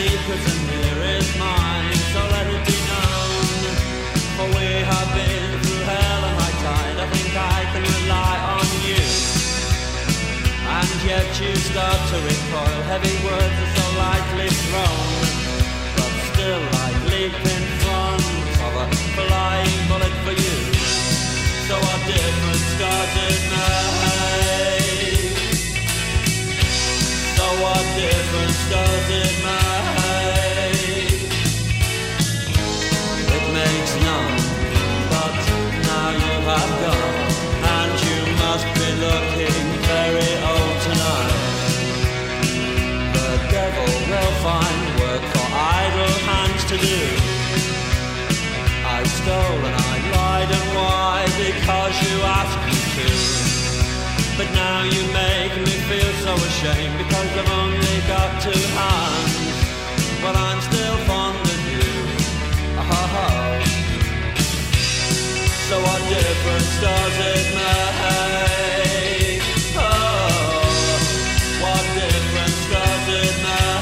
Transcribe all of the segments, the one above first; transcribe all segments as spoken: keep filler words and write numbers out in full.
secret and here is mine, so let it be known. For we have been through hell and high tide, I think I can rely on you. And yet you start to recoil, heavy words are so lightly thrown, but still I leap in front of a flying bullet for you. So what difference does it make? So what difference does it make? It makes none, but now you have gone, and you must be looking very old tonight. The devil will find work for idle hands to do. I stole and I lied, and why? Because you asked me to. But now you make me feel so ashamed, because I've only got two hands. Well, I'm still fond of you. Oh. So what difference does it make? Oh, what difference does it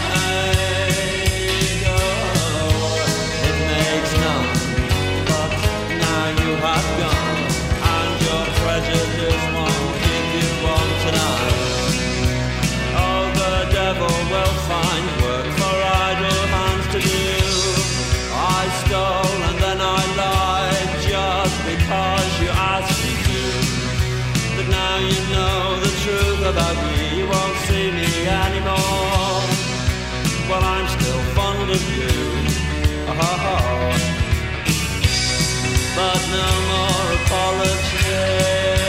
make? Oh, it makes none, but now you have gone, and your prejudice won't keep you warm tonight. Oh, the devil will find work for idle hands to do. I stole and then I lied just because you asked me to. But now you know the truth about me, you won't see me anymore. Well, I'm still fond of you. Oh, but no more apologies.